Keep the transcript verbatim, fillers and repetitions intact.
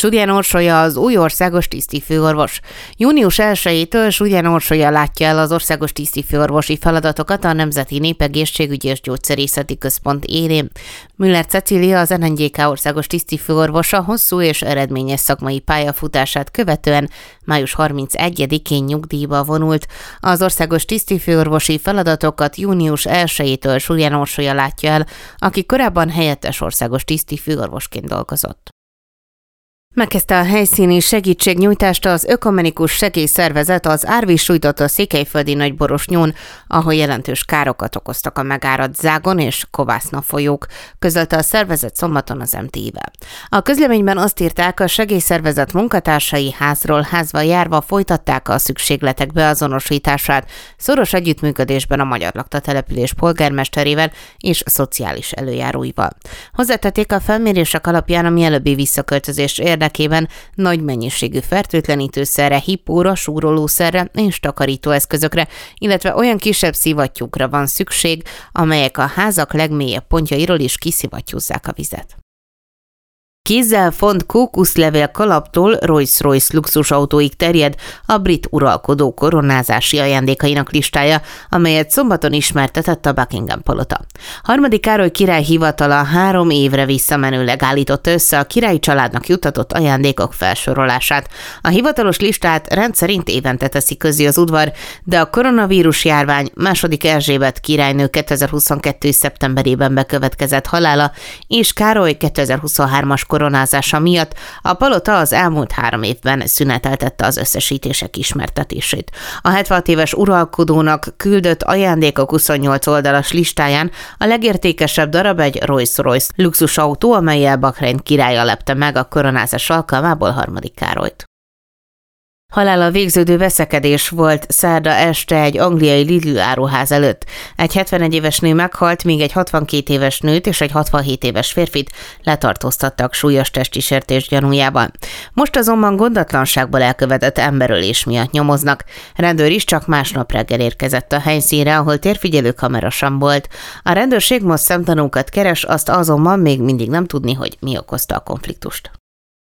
Surján Orsolya az új országos tisztifőorvos. június elsejétől Surján Orsolya látja el az országos tisztifőorvosi feladatokat a Nemzeti Népegészségügyi és Gyógyszerészeti Központ élén. Müller Cecília, az en en gé ká országos tisztifőorvosa hosszú és eredményes szakmai pályafutását követően május harmincegyedikén nyugdíjba vonult. Az országos tisztifőorvosi feladatokat június elsejétől Surján Orsolya látja el, aki korábban helyettes országos tisztifőorvosként dolgozott. Megkezdte a helyszíni segítségnyújtást az Ökumenikus Segélyszervezet az árvíz sújtotta székelyföldi Nagyborosnyón, ahol jelentős károkat okoztak a megáradt Zágon és Kovászna folyók, közölte a szervezet szombaton az em té i-vel. A közleményben azt írták, a segélyszervezet munkatársai házról házba járva folytatták a szükségletek beazonosítását, szoros együttműködésben a Magyar Lakta település polgármesterével és szociális előjáróival. Hozzátették, a felmérések alapján a mielőbbi visszaköltözés érdekében nagy mennyiségű fertőtlenítőszerre, hipóra, súrolószerre és takarítóeszközökre, illetve olyan kisebb szivattyúkra van szükség, amelyek a házak legmélyebb pontjairól is kiszivattyúzzák a vizet. Kézzel font kókuszlevél kalaptól Rolls-Royce luxusautóig terjed a brit uralkodó koronázási ajándékainak listája, amelyet szombaton ismertetett a Buckingham palota. Harmadik Károly király hivatala három évre visszamenőleg állította össze a királyi családnak juttatott ajándékok felsorolását. A hivatalos listát rendszerint évente teszi közzé az udvar, de a koronavírus járvány második Erzsébet királynő kétezer-huszonkettő. szeptemberében bekövetkezett halála és Károly kétezer-huszonhármas koronázása miatt a palota az elmúlt három évben szüneteltette az összesítések ismertetését. A hetvenhat éves uralkodónak küldött ajándékok huszonnyolc oldalas listáján a legértékesebb darab egy Rolls-Royce luxusautó, amellyel Bahrein királya lepte meg a koronázás alkalmából harmadik Károlyt. Halállal végződő veszekedés volt szerda este egy angliai Lidl áruház előtt. Egy hetvenegy éves nő meghalt, míg egy hatvankét éves nőt és egy hatvanhét éves férfit letartóztattak súlyos testi sértés gyanújában. Most azonban gondatlanságból elkövetett emberölés miatt nyomoznak. Rendőr is csak másnap reggel érkezett a helyszínre, ahol térfigyelő kamera sem volt. A rendőrség most szemtanúkat keres, azt azonban még mindig nem tudni, hogy mi okozta a konfliktust.